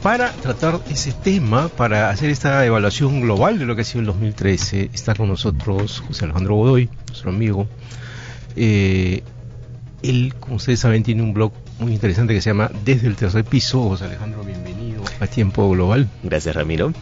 para tratar ese tema, para hacer esta evaluación global de lo que ha sido el 2013, está con nosotros José Alejandro Godoy, nuestro amigo. Él, como ustedes saben, tiene un blog muy interesante que se llama Desde el Tercer Piso. José Alejandro, bienvenido a Tiempo Global. Gracias, Ramiro.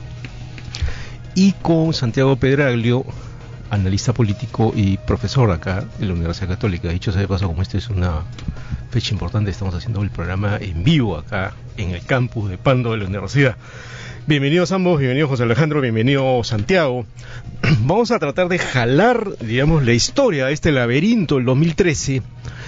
Y con Santiago Pedraglio, analista político y profesor acá en la Universidad Católica. Dicho sea de paso, como esta es una fecha importante, estamos haciendo el programa en vivo acá en el campus de Pando de la universidad. Bienvenidos ambos, bienvenido José Alejandro, bienvenido Santiago. Vamos a tratar de jalar, digamos, la historia de este laberinto del 2013.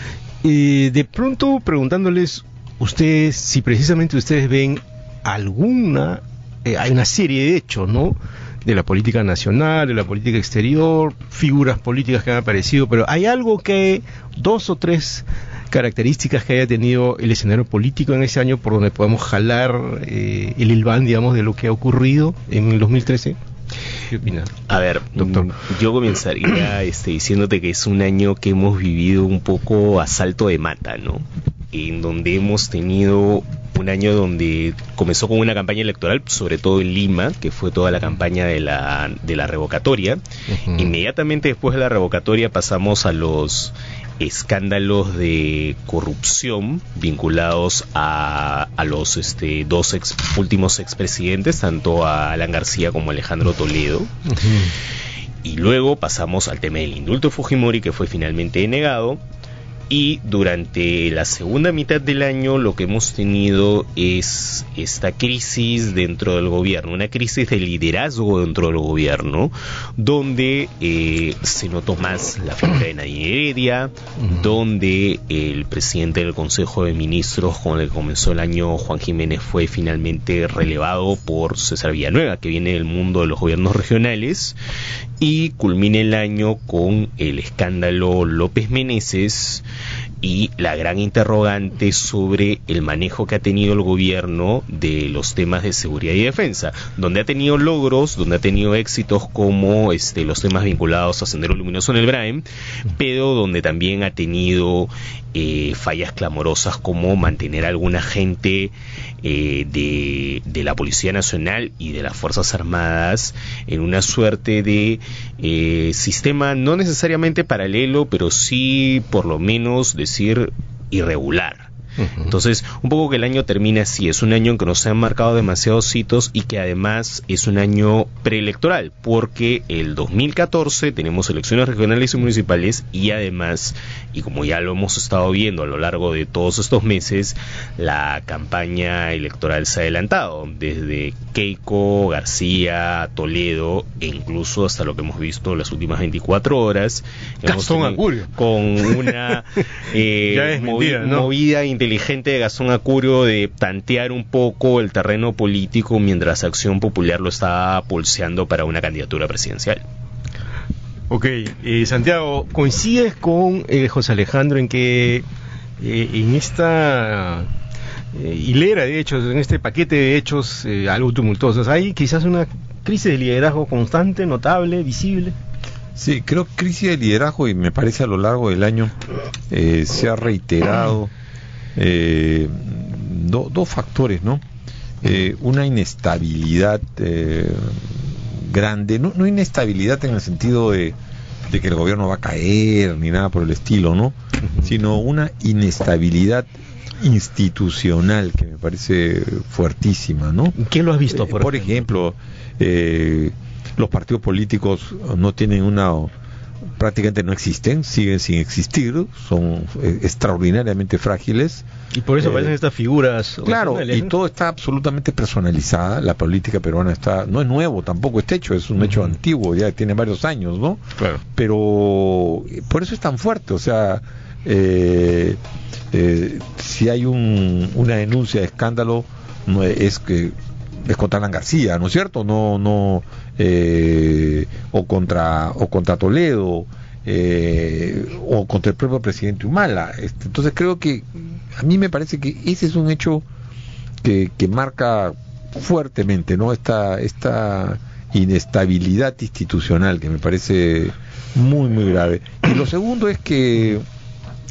De pronto preguntándoles ustedes si precisamente ustedes ven alguna, hay una serie de hechos, ¿no?, de la política nacional, de la política exterior, figuras políticas que han aparecido, pero hay algo que, 2 o 3 características que haya tenido el escenario político en ese año por donde podemos jalar el hilván, digamos, de lo que ha ocurrido en el 2013. ¿Qué opinas, A ver, doctor? Yo comenzaría diciéndote que es un año que hemos vivido un poco a salto de mata, ¿no? En donde hemos tenido un año donde comenzó con una campaña electoral, sobre todo en Lima, que fue toda la campaña de la revocatoria. Uh-huh. Inmediatamente después de la revocatoria pasamos a los escándalos de corrupción vinculados a los dos últimos expresidentes, tanto a Alan García como a Alejandro Toledo. Uh-huh. Y luego pasamos al tema del indulto de Fujimori, que fue finalmente denegado. Y durante la segunda mitad del año lo que hemos tenido es esta crisis dentro del gobierno, una crisis de liderazgo dentro del gobierno, donde se notó más la figura de Nadine Heredia, donde el presidente del Consejo de Ministros con el que comenzó el año, Juan Jiménez, fue finalmente relevado por César Villanueva, que viene del mundo de los gobiernos regionales, y culmina el año con el escándalo López Meneses y la gran interrogante sobre el manejo que ha tenido el gobierno de los temas de seguridad y defensa, donde ha tenido logros, donde ha tenido éxitos como los temas vinculados a Sendero Luminoso en el Braem, pero donde también ha tenido fallas clamorosas como mantener a alguna gente de la Policía Nacional y de las Fuerzas Armadas en una suerte de sistema no necesariamente paralelo, pero sí por lo menos decir irregular. Uh-huh. Entonces, un poco que el año termina así, es un año en que nos han marcado demasiados hitos y que además es un año preelectoral, porque el 2014 tenemos elecciones regionales y municipales y además, y como ya lo hemos estado viendo a lo largo de todos estos meses, la campaña electoral se ha adelantado, desde Keiko, García, Toledo e incluso hasta lo que hemos visto en las últimas 24 horas. Gastón Acurio. Con una movida inteligente de Gastón Acurio de tantear un poco el terreno político mientras Acción Popular lo está pulseando para una candidatura presidencial. Ok, Santiago, ¿coincides con José Alejandro en que en esta hilera de hechos, en este paquete de hechos algo tumultuosos, hay quizás una crisis de liderazgo constante, notable, visible? Sí, creo que crisis de liderazgo, y me parece a lo largo del año se ha reiterado dos factores, ¿no? Una inestabilidad grande, no inestabilidad en el sentido de que el gobierno va a caer ni nada por el estilo, ¿no? Sino una inestabilidad institucional que me parece fuertísima, ¿no? ¿Qué lo has visto? Por ejemplo, los partidos políticos no tienen prácticamente no existen, siguen sin existir, son extraordinariamente frágiles. Y por eso aparecen estas figuras. Claro, y todo está absolutamente personalizada. La política peruana no es nuevo tampoco este hecho, es un hecho antiguo, ya tiene varios años, ¿no? Claro. Pero por eso es tan fuerte, o sea, si hay una denuncia de escándalo, no es contra Alan García, ¿no es cierto? O contra Toledo, o contra el propio presidente Humala. Entonces creo que a mí me parece que ese es un hecho que marca fuertemente, ¿no? Esta inestabilidad institucional que me parece muy muy grave. Y lo segundo es que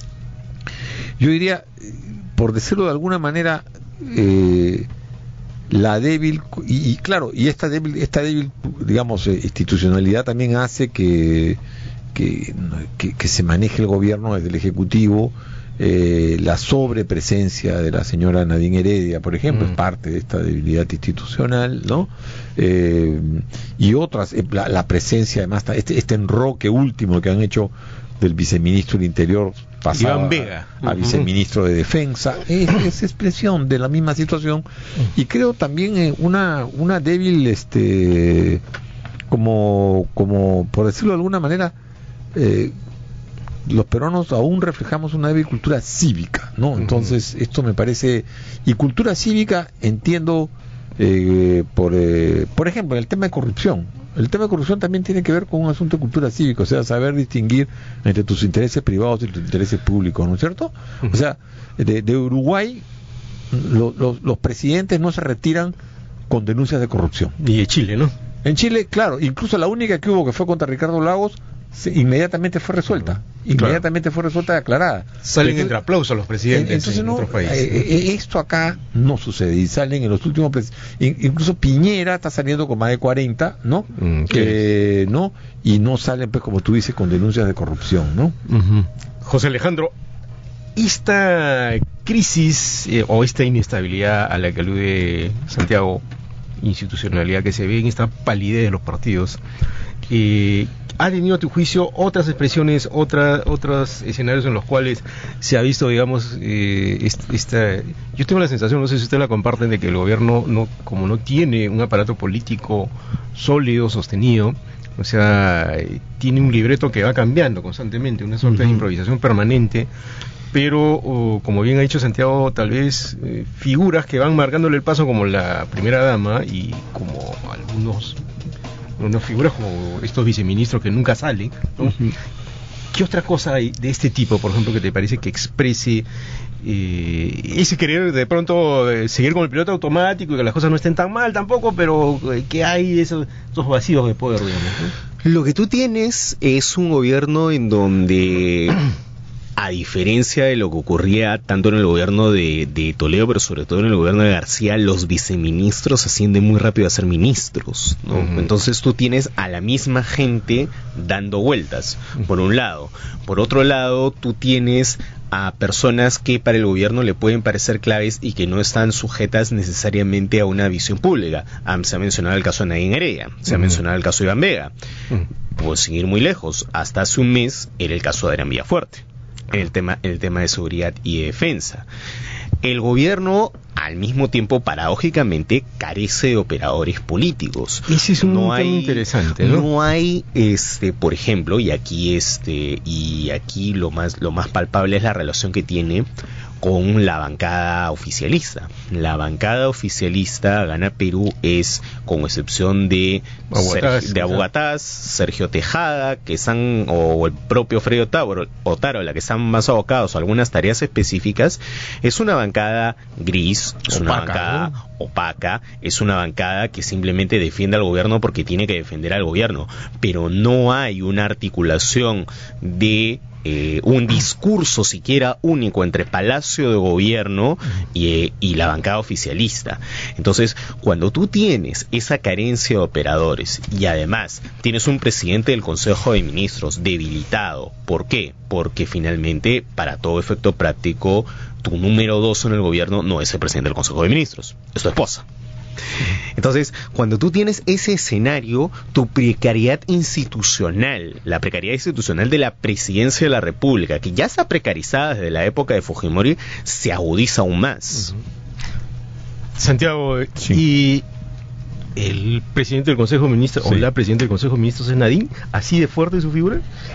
yo diría, por decirlo de alguna manera, la débil y claro, y esta débil digamos institucionalidad también hace que se maneje el gobierno desde el ejecutivo. La sobrepresencia de la señora Nadine Heredia, por ejemplo, es parte de esta debilidad institucional, ¿no? Y otras, la presencia, además, este enroque último que han hecho del viceministro del Interior pasado Iván Vega a viceministro de Defensa, es expresión de la misma situación. Y creo también una débil, como por decirlo de alguna manera, los peruanos aún reflejamos una débil cultura cívica, ¿no? Entonces esto me parece, y cultura cívica entiendo por ejemplo, el tema de corrupción. El tema de corrupción también tiene que ver con un asunto de cultura cívica, o sea, saber distinguir entre tus intereses privados y tus intereses públicos, ¿no es cierto? O sea, de Uruguay los presidentes no se retiran con denuncias de corrupción. Y de Chile, ¿no? En Chile, claro, incluso la única que hubo, que fue contra Ricardo Lagos, inmediatamente fue resuelta, y aclarada. Salen entre aplausos los presidentes en otros países. Esto acá no sucede, y salen en los últimos incluso Piñera está saliendo con más de 40, ¿no? ¿No? Y no salen, pues, como tú dices, con denuncias de corrupción, ¿no? José Alejandro, esta crisis o esta inestabilidad a la que alude Santiago, institucionalidad que se ve en esta palidez de los partidos, ¿ha tenido a tu juicio otras expresiones, otros escenarios en los cuales se ha visto, digamos, yo tengo la sensación, no sé si ustedes la comparten, de que el gobierno, como no tiene un aparato político sólido, sostenido, o sea, tiene un libreto que va cambiando constantemente, una suerte de improvisación permanente, pero como bien ha dicho Santiago, tal vez figuras que van marcándole el paso, como la primera dama y como unas figuras como estos viceministros que nunca salen, ¿no? ¿Qué otra cosa hay de este tipo, por ejemplo, que te parece que exprese ese querer de pronto seguir con el piloto automático y que las cosas no estén tan mal tampoco, pero que hay esos vacíos de poder, digamos, ¿no? Lo que tú tienes es un gobierno en donde, a diferencia de lo que ocurría tanto en el gobierno de Toledo, pero sobre todo en el gobierno de García, los viceministros ascienden muy rápido a ser ministros, ¿no? Entonces tú tienes a la misma gente dando vueltas, por un lado. Por otro lado, tú tienes a personas que para el gobierno le pueden parecer claves y que no están sujetas necesariamente a una visión pública. Se ha mencionado el caso de Nadine Heredia, se ha mencionado el caso de Iván Vega. Puedo seguir muy lejos. Hasta hace un mes era el caso de Adrián Villafuerte, el tema de seguridad y defensa. El gobierno, al mismo tiempo, paradójicamente, carece de operadores políticos. Ese es un tema interesante, ¿no? No hay, por ejemplo, y aquí lo más palpable es la relación que tiene con la bancada oficialista. La bancada oficialista Gana Perú es, con excepción de Abogatás, Sergio Tejada, o el propio Freddy Otárola, que están más abocados a algunas tareas específicas, es una bancada gris, es una bancada opaca, es una bancada que simplemente defiende al gobierno porque tiene que defender al gobierno, pero no hay una articulación de un discurso siquiera único entre Palacio de Gobierno y la bancada oficialista. Entonces, cuando tú tienes esa carencia de operadores y además tienes un presidente del Consejo de Ministros debilitado, ¿por qué? Porque finalmente, para todo efecto práctico, tu número 2 en el gobierno no es el presidente del Consejo de Ministros, es tu esposa. Entonces, cuando tú tienes ese escenario, tu precariedad institucional, la precariedad institucional de la presidencia de la República, que ya está precarizada desde la época de Fujimori, se agudiza aún más. Santiago, sí. ¿Y el presidente del Consejo de Ministros o la presidenta del Consejo de Ministros es Nadine? ¿Así de fuerte su figura?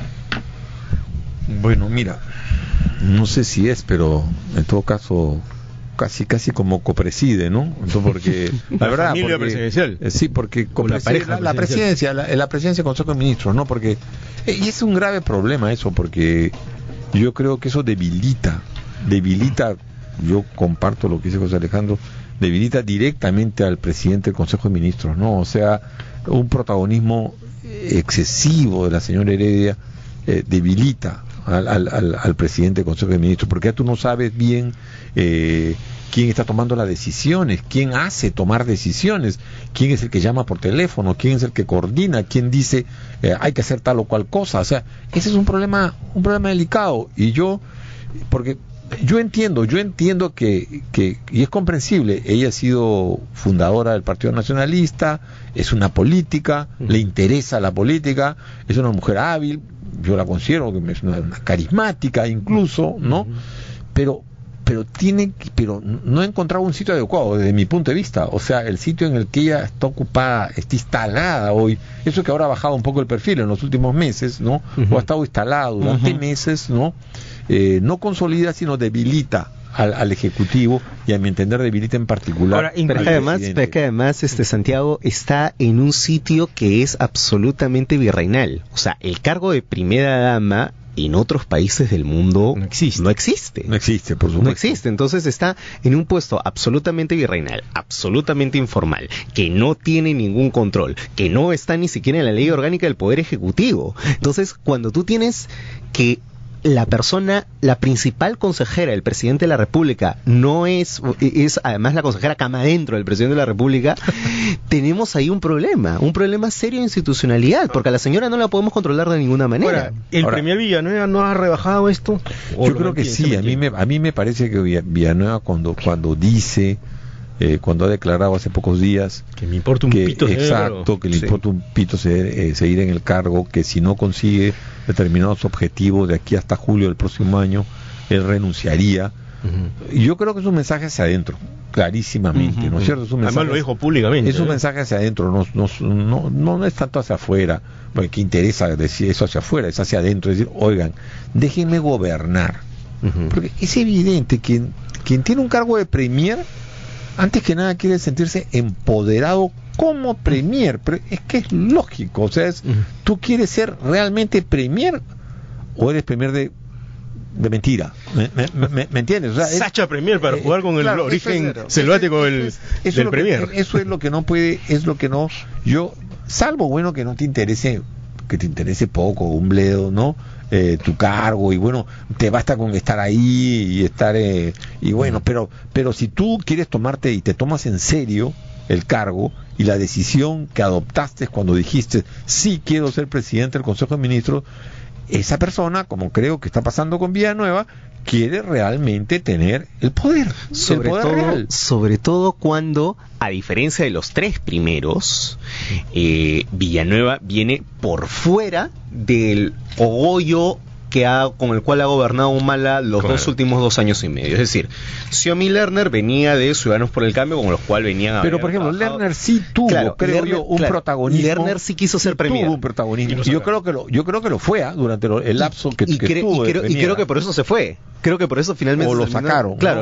Bueno, mira, no sé si es, pero en todo caso casi como copreside, ¿no? Entonces, porque la verdad, familia presidencial. Sí, porque la presidencia del Consejo de Ministros, ¿no? Porque y es un grave problema eso, porque yo creo que eso debilita, yo comparto lo que dice José Alejandro, debilita directamente al presidente del Consejo de Ministros, ¿no? O sea, un protagonismo excesivo de la señora Heredia debilita al presidente del Consejo de Ministros, porque ya tú no sabes bien quién está tomando las decisiones, quién hace tomar decisiones, quién es el que llama por teléfono, quién es el que coordina, quién dice hay que hacer tal o cual cosa. O sea, ese es un problema delicado. Y porque yo entiendo que y es comprensible, ella ha sido fundadora del Partido Nacionalista, es una política, le interesa la política, es una mujer hábil, yo la considero que es una carismática incluso, ¿no? Pero no he encontrado un sitio adecuado desde mi punto de vista. O sea, el sitio en el que ella está ocupada, está instalada hoy, eso que ahora ha bajado un poco el perfil en los últimos meses, ¿no? O ha estado instalada durante meses, ¿no? No consolida, sino debilita al Ejecutivo, y a mi entender debilita en particular. Ahora, pero es que además Santiago está en un sitio que es absolutamente virreinal. O sea, el cargo de primera dama en otros países del mundo no existe, por supuesto. No existe, entonces está en un puesto absolutamente virreinal, absolutamente informal, que no tiene ningún control, que no está ni siquiera en la ley orgánica del Poder Ejecutivo. Entonces, cuando tú tienes que la principal consejera del presidente de la República no es además la consejera cama adentro del presidente de la República, tenemos ahí un problema serio de institucionalidad, porque a la señora no la podemos controlar de ninguna manera. Ahora, Premier Villanueva no ha rebajado esto? Yo creo que sí, a mí me parece que Villanueva cuando dice, cuando ha declarado hace pocos días que me importa un pito, exacto, que le importa un pito seguir en el cargo, que si no consigue determinados objetivos de aquí hasta julio del próximo año, él renunciaría. Y yo creo que es un mensaje hacia adentro, clarísimamente, ¿no es cierto? Además lo dijo públicamente. Es un mensaje hacia adentro, no es tanto hacia afuera, porque qué interesa decir eso hacia afuera, es hacia adentro, es decir, oigan, déjenme gobernar. Porque es evidente que quien tiene un cargo de premier, antes que nada quiere sentirse empoderado como premier, pero es que es lógico, o sea, ¿tú quieres ser realmente premier o eres premier de mentira? ¿Me entiendes? O sea, Sacha premier para jugar con el origen selvático del premier. Eso es lo que no puede, yo, salvo bueno que no te interese, que te interese poco, un bledo, ¿no? Tu cargo, y bueno, te basta con estar ahí y estar y bueno, pero si tú quieres tomarte y te tomas en serio el cargo y la decisión que adoptaste cuando dijiste sí quiero ser presidente del Consejo de Ministros, esa persona, como creo que está pasando con Villanueva, quiere realmente tener el poder, sobre todo cuando, a diferencia de los tres primeros, Villanueva viene por fuera del cogollo con el cual ha gobernado Humala los dos últimos 2 años y medio. Es decir, Xiomi Lerner venía de Ciudadanos por el Cambio, con los cuales venían. Pero por ejemplo, Lerner sí tuvo, un protagonismo. Lerner sí quiso ser premier. Tuvo un protagonismo. Yo creo que lo fue durante el lapso que estuvo. Y creo que por eso se fue. Creo que por eso finalmente lo sacaron. Claro,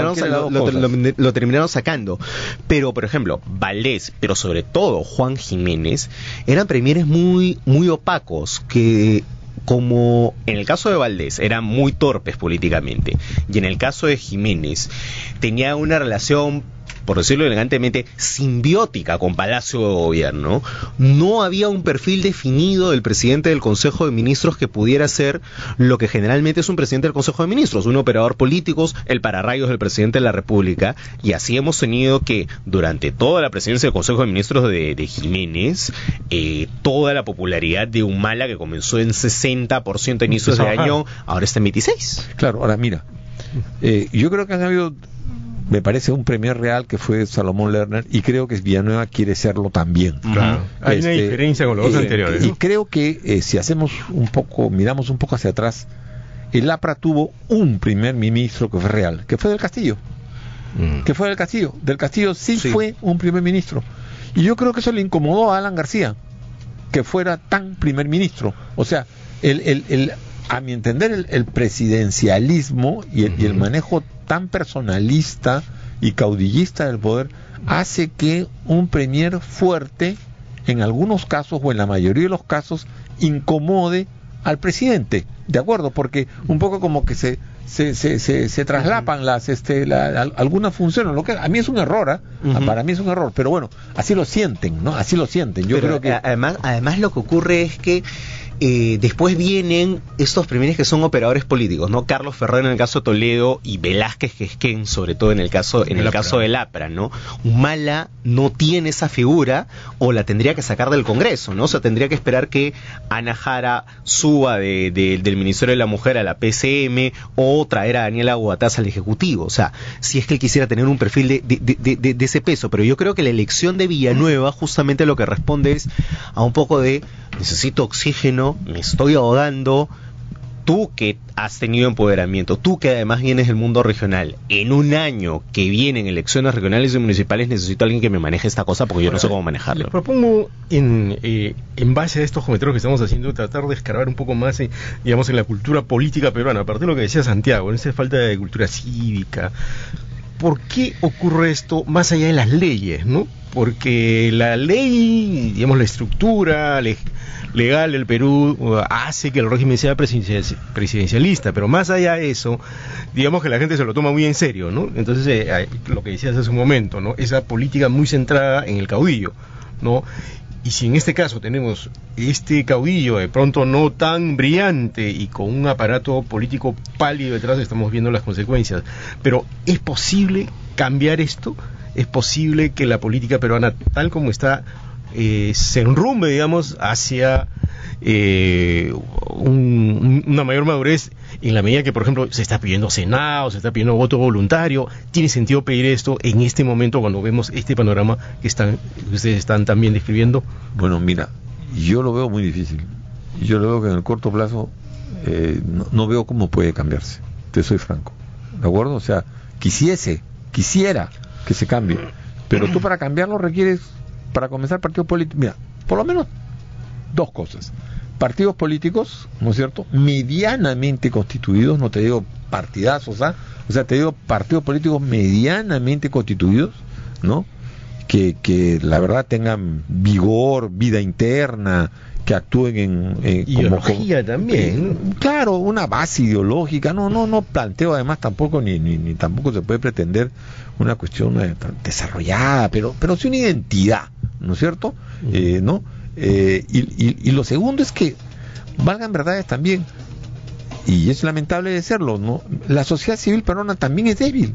lo terminaron sacando. Pero, por ejemplo, Valdés, pero sobre todo Juan Jiménez, eran premieres muy, muy opacos, que, como en el caso de Valdés, eran muy torpes políticamente, y en el caso de Jiménez tenía una relación, por decirlo elegantemente, simbiótica con Palacio de Gobierno. No había un perfil definido del presidente del Consejo de Ministros que pudiera ser lo que generalmente es un presidente del Consejo de Ministros, un operador político, el pararrayos del presidente de la República, y así hemos tenido que, durante toda la presidencia del Consejo de Ministros de Jiménez, toda la popularidad de Humala, que comenzó en 60% a inicios de año, ahora está en 26%. Claro, ahora mira, yo creo que han habido, me parece, un premier real que fue Salomón Lerner, y creo que Villanueva quiere serlo también. Claro. Hay una diferencia con los dos anteriores, ¿no? Y creo que si hacemos miramos un poco hacia atrás, el APRA tuvo un primer ministro que fue real, que fue del Castillo. Del Castillo sí fue un primer ministro. Y yo creo que eso le incomodó a Alan García, que fuera tan primer ministro. O sea, a mi entender, el presidencialismo y el manejo tan personalista y caudillista del poder hace que un premier fuerte, en algunos casos o en la mayoría de los casos, incomode al presidente, ¿de acuerdo? Porque un poco como que se traslapan algunas funciones, lo que a mí es un error, para mí es un error, pero bueno, así lo sienten, ¿no? Así lo sienten. Yo creo que además lo que ocurre es que después vienen estos primeros que son operadores políticos, ¿no? Carlos Ferrer en el caso de Toledo y Velázquez Quesquén, sobre todo en el caso del APRA, ¿no? Humala no tiene esa figura, o la tendría que sacar del Congreso, ¿no? O sea, tendría que esperar que Ana Jara suba del Ministerio de la Mujer a la PCM, o traer a Daniela Guataz al Ejecutivo. O sea, si es que él quisiera tener un perfil de ese peso. Pero yo creo que la elección de Villanueva justamente lo que responde es a un poco de: necesito oxígeno, me estoy ahogando. Tú que has tenido empoderamiento, tú que además vienes del mundo regional, en un año que vienen elecciones regionales y municipales, necesito a alguien que me maneje esta cosa, porque yo no sé cómo manejarlo. Les propongo, en base a estos comentarios que estamos haciendo, tratar de escarbar un poco más, digamos, en la cultura política peruana, a partir de lo que decía Santiago, en esa falta de cultura cívica. ¿Por qué ocurre esto más allá de las leyes, no? Porque la ley, digamos, la estructura legal del Perú hace que el régimen sea presidencialista, pero más allá de eso, digamos que la gente se lo toma muy en serio, ¿no? Entonces, lo que decías hace un momento, ¿no? Esa política muy centrada en el caudillo, ¿no? Y si en este caso tenemos este caudillo de pronto no tan brillante y con un aparato político pálido detrás, estamos viendo las consecuencias. Pero ¿es posible cambiar esto? ¿Es posible que la política peruana, tal como está, se enrumbe, digamos, hacia una mayor madurez, en la medida que, por ejemplo, se está pidiendo Senado, se está pidiendo voto voluntario? ¿Tiene sentido pedir esto en este momento cuando vemos este panorama que ustedes están también describiendo? Bueno, mira, yo lo veo muy difícil. Yo lo veo que en el corto plazo no veo cómo puede cambiarse. Te soy franco, ¿de acuerdo? O sea, quisiera que se cambie, pero tú para cambiarlo requieres, para comenzar, partidos políticos. Mira, por lo menos dos cosas: partidos políticos, ¿no es cierto?, medianamente constituidos, no te digo partidazos, o sea, te digo partidos políticos medianamente constituidos, ¿no?, que la verdad tengan vigor, vida interna, que actúen en ideología también, claro, una base ideológica. No planteo además tampoco ni tampoco se puede pretender una cuestión desarrollada, pero sí una identidad, ¿no es cierto? ¿No? Y lo segundo es que valgan verdades también, y es lamentable de serlo, ¿no? La sociedad civil peruana también es débil,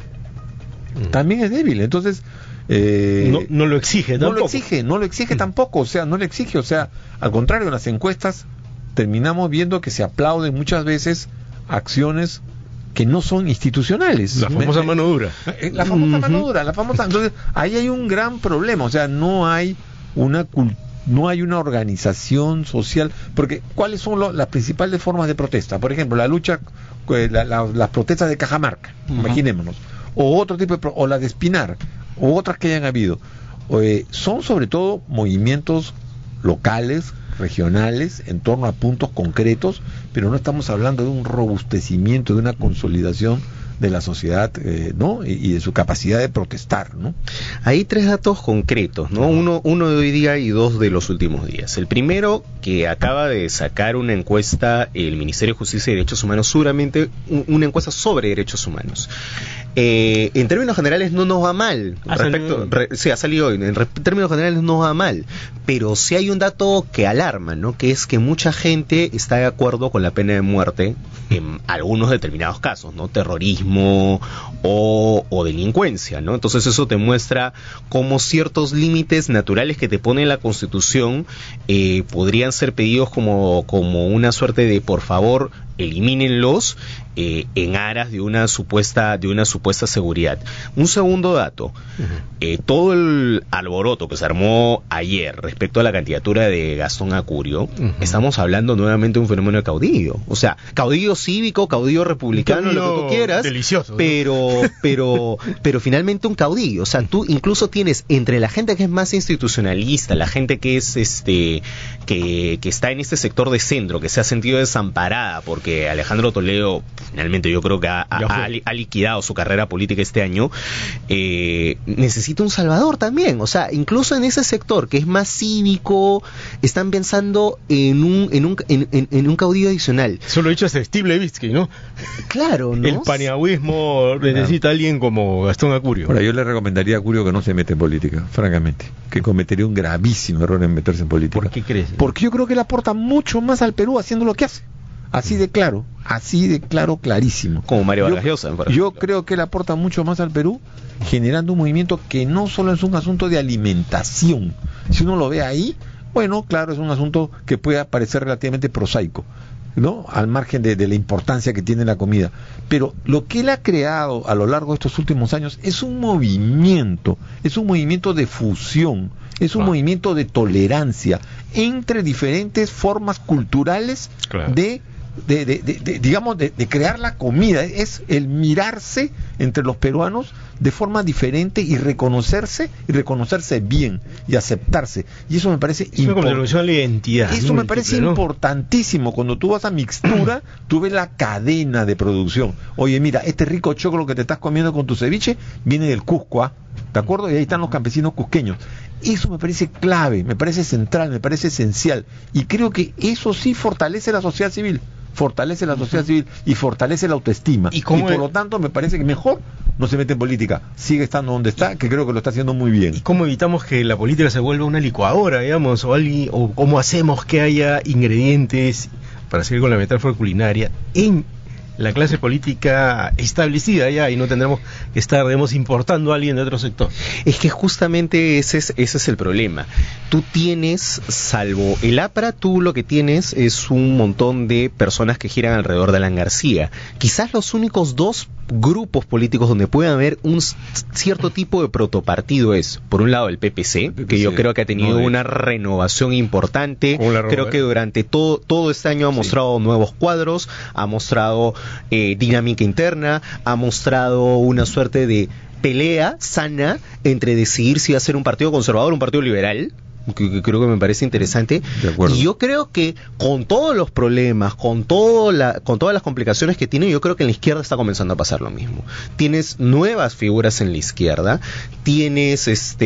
entonces no lo exige tampoco. No lo exige tampoco, o sea, al contrario, en las encuestas terminamos viendo que se aplauden muchas veces acciones que no son institucionales. La famosa mano dura. Entonces, ahí hay un gran problema, o sea, no hay una organización social, porque ¿cuáles son las principales formas de protesta? Por ejemplo, la lucha, las protestas de Cajamarca, imaginémonos, o otro tipo o la de Espinar, o otras que hayan habido, son sobre todo movimientos locales, regionales, en torno a puntos concretos, pero no estamos hablando de un robustecimiento, de una consolidación de la sociedad, ¿no? Y de su capacidad de protestar, ¿no? Hay tres datos concretos, ¿no? Uno de hoy día y dos de los últimos días. El primero, que acaba de sacar una encuesta el Ministerio de Justicia y Derechos Humanos, seguramente una encuesta sobre derechos humanos. En términos generales no nos va mal. Sí, ha salido hoy. En términos generales no nos va mal. Pero sí hay un dato que alarma, ¿no? Que es que mucha gente está de acuerdo con la pena de muerte en algunos determinados casos, ¿no? Terrorismo o delincuencia, ¿no? Entonces eso te muestra cómo ciertos límites naturales que te pone la Constitución podrían ser pedidos como una suerte de, por favor, elimínenlos, en aras de una supuesta seguridad. Un segundo dato, todo el alboroto que se armó ayer respecto a la candidatura de Gastón Acurio, estamos hablando nuevamente de un fenómeno de caudillo, o sea, caudillo cívico, caudillo republicano, lo que tú quieras, delicioso, pero finalmente un caudillo. O sea, tú incluso tienes entre la gente que es más institucionalista, la gente que es que está en este sector de centro, que se ha sentido desamparada porque Alejandro Toledo finalmente yo creo que ha liquidado su carrera política este año, necesita un salvador también. O sea, incluso en ese sector que es más cívico, están pensando en un caudillo adicional. Eso lo ha dicho hasta Steve Levitsky, ¿no? Claro, ¿no? El paniagüismo necesita a alguien como Gastón Acurio. Ahora, yo le recomendaría a Acurio que no se mete en política, francamente, que cometería un gravísimo error en meterse en política. ¿Por qué crees? Porque yo creo que él aporta mucho más al Perú haciendo lo que hace. Así de claro, clarísimo. Como Mario Vargas Llosa, por ejemplo. Yo creo que él aporta mucho más al Perú, generando un movimiento que no solo es un asunto de alimentación. Si uno lo ve ahí, bueno, claro, es un asunto que puede parecer relativamente prosaico, ¿no? Al margen de la importancia que tiene la comida. Pero lo que él ha creado a lo largo de estos últimos años es un movimiento de fusión, es un movimiento de tolerancia entre diferentes formas culturales, claro, de crear la comida. Es el mirarse entre los peruanos de forma diferente y reconocerse bien y aceptarse. Y eso me parece importantísimo. Cuando tú vas a Mixtura, tú ves la cadena de producción. Oye, mira, este rico choclo que te estás comiendo con tu ceviche viene del Cusco, ¿de acuerdo? Y ahí están los campesinos cusqueños. Eso me parece clave, me parece central, me parece esencial. Y creo que eso sí fortalece la sociedad civil. Y fortalece la autoestima. Y por lo tanto me parece que mejor no se mete en política, sigue estando donde está, que creo que lo está haciendo muy bien. ¿Y cómo evitamos que la política se vuelva una licuadora, digamos, o cómo hacemos que haya ingredientes, para seguir con la metáfora culinaria, en la clase política establecida ya, y no tendremos que estar, digamos, importando a alguien de otro sector? Es que justamente ese es el problema. Tú tienes, salvo el APRA, tú lo que tienes es un montón de personas que giran alrededor de Alan García. Quizás los únicos dos grupos políticos donde puede haber un cierto tipo de protopartido es, por un lado, el PPC, que yo creo que ha tenido una renovación importante. Creo que durante todo este año ha mostrado nuevos cuadros, ha mostrado dinámica interna, ha mostrado una suerte de pelea sana entre decidir si va a ser un partido conservador o un partido liberal, que creo que me parece interesante. Y yo creo que con todos los problemas, con todas las complicaciones que tiene, yo creo que en la izquierda está comenzando a pasar lo mismo. Tienes nuevas figuras en la izquierda, tienes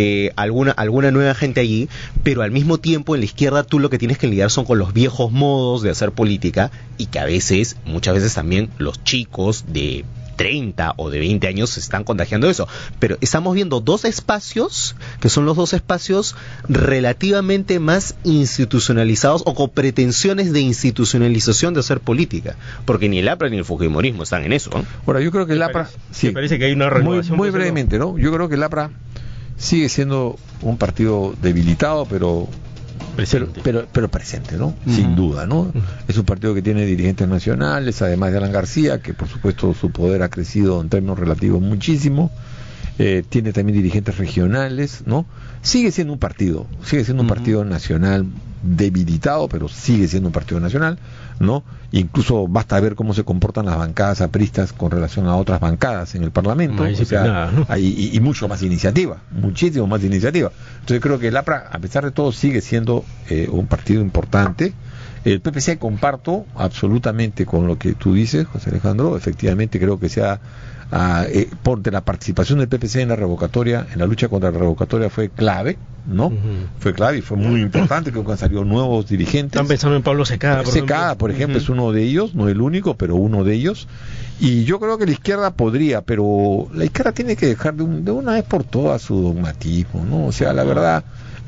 alguna nueva gente allí, pero al mismo tiempo en la izquierda tú lo que tienes que lidiar son con los viejos modos de hacer política, y que muchas veces también los chicos de 30 o de 20 años se están contagiando de eso. Pero estamos viendo dos espacios que son los dos espacios relativamente más institucionalizados o con pretensiones de institucionalización de hacer política, porque ni el APRA ni el fujimorismo están en eso, ¿no? Ahora, yo creo que el APRA me parece que hay una renovación muy brevemente, ¿no? Yo creo que el APRA sigue siendo un partido debilitado, pero presente, ¿no? Sin duda, ¿no? Es un partido que tiene dirigentes nacionales, además de Alan García, que por supuesto su poder ha crecido en términos relativos muchísimo. Tiene también dirigentes regionales, ¿no? Sigue siendo un partido nacional debilitado, pero sigue siendo un partido nacional, ¿no? Incluso basta ver cómo se comportan las bancadas apristas con relación a otras bancadas en el Parlamento, ¿no? Hay mucho más iniciativa, muchísimo más iniciativa. Entonces creo que el APRA, a pesar de todo, sigue siendo un partido importante. El PPC comparto absolutamente con lo que tú dices, José Alejandro. Efectivamente creo que porque la participación del PPC en la revocatoria, en la lucha contra la revocatoria, fue clave, ¿no? Fue clave y fue muy importante. Creo que han salido nuevos dirigentes. Están pensando en Pablo Secada, por ejemplo, es uno de ellos, no el único, pero uno de ellos. Y yo creo que la izquierda podría, pero la izquierda tiene que dejar de una vez por todas su dogmatismo, ¿no? O sea, la verdad,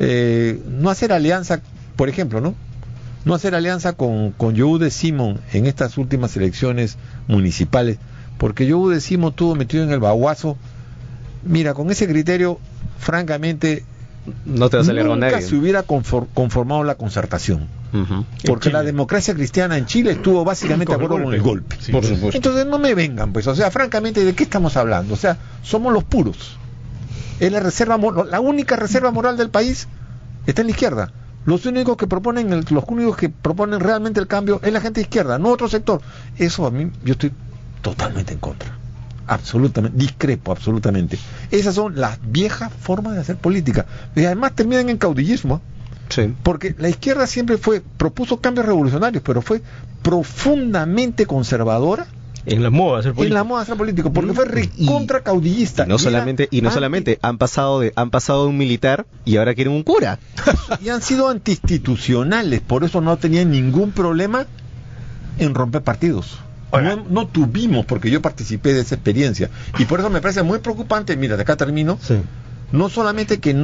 no hacer alianza, por ejemplo, ¿no? No hacer alianza con Yehude Simón en estas últimas elecciones municipales, porque Yehude Simón estuvo metido en el baguazo. Mira, con ese criterio, francamente, no te va a salir con nadie. Nunca se hubiera conformado la concertación. Porque la democracia cristiana en Chile estuvo básicamente de acuerdo con el golpe. Sí, por supuesto. Entonces no me vengan, pues, o sea, francamente, ¿de qué estamos hablando? O sea, somos los puros. Es la única reserva moral del país está en la izquierda. Los únicos que proponen realmente el cambio es la gente de izquierda, no otro sector. Eso a mí, yo estoy totalmente en contra. Absolutamente, discrepo absolutamente. Esas son las viejas formas de hacer política. Y además terminan en caudillismo. Sí. Porque la izquierda siempre propuso cambios revolucionarios, pero fue profundamente conservadora En la moda ser político. En la moda ser político, porque fue recontra caudillista. Y no solamente han pasado de un militar y ahora quieren un cura. Y han sido antiinstitucionales, por eso no tenían ningún problema en romper partidos. No tuvimos, porque yo participé de esa experiencia. Y por eso me parece muy preocupante, mira, de acá termino, Sí. no solamente que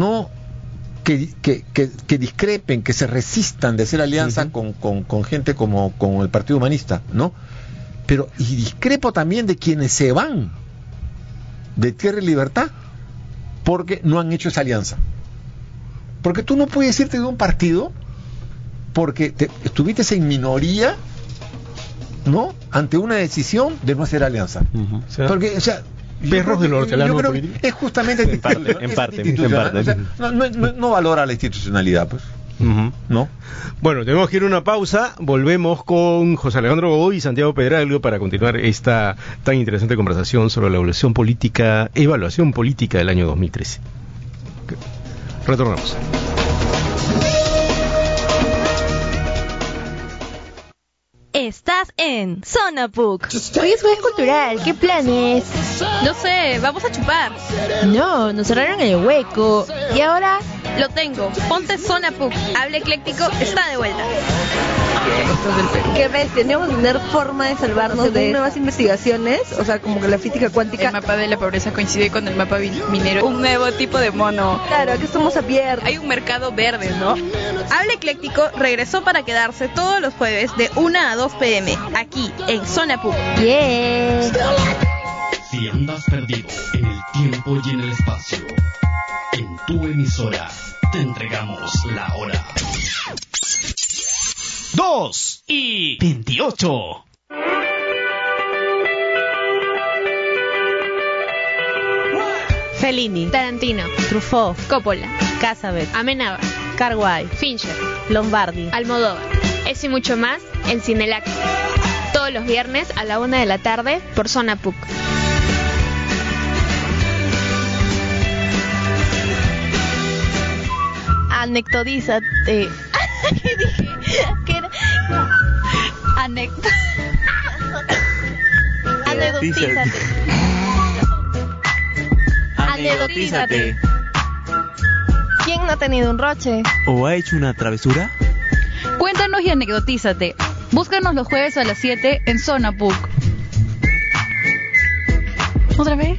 discrepen, que se resistan de hacer alianza con gente como el Partido Humanista, ¿no? Pero, y discrepo también de quienes se van de Tierra y Libertad porque no han hecho esa alianza. Porque tú no puedes irte de un partido porque estuviste en minoría, ¿no? Ante una decisión de no hacer alianza. O sea, Porque, o sea, perros del hortelano creo político. que es justamente En parte. o sea, no valora la institucionalidad, pues, ¿no? Bueno, tenemos que ir a una pausa. Volvemos con José Alejandro Godoy y Santiago Pedraglio para continuar esta tan interesante conversación sobre la evaluación política del año 2013. Retornamos. Estás en Zona PUC. Hoy es jueves cultural, ¿qué planes? No sé, vamos a chupar. No, nos cerraron el hueco. ¿Y ahora? Lo tengo. Ponte Zona PUC. Habla Ecléctico está de vuelta. Qué bestia, teníamos que tener forma de salvarnos de nuevas investigaciones, o sea, como que la física cuántica. El mapa de la pobreza coincide con el mapa minero. Un nuevo tipo de mono. Claro, aquí estamos abiertos. Hay un mercado verde, ¿no? Habla Ecléctico regresó para quedarse todos los jueves de 1 a 2 p.m. aquí en Zona PUC. Yeah. Si andas perdido en el tiempo y en el espacio, en tu emisora te entregamos la hora. 2:28. Fellini, Tarantino, Truffaut, Coppola, Cassavetes, Amenábar, Carguay, Fincher, Lombardi. Almodóvar. Eso y mucho más en Cinelac. Todos los viernes a la 1 de la tarde por Zona PUC. Anecdodízate. ¿Qué dije? ¿Qué era? Anedotízate. Anedotízate. ¿Quién no ha tenido un roche? ¿O ha hecho una travesura? Cuéntanos y anecdotízate. Búscanos los jueves a las 7 en Zona PUC. ¿Otra vez?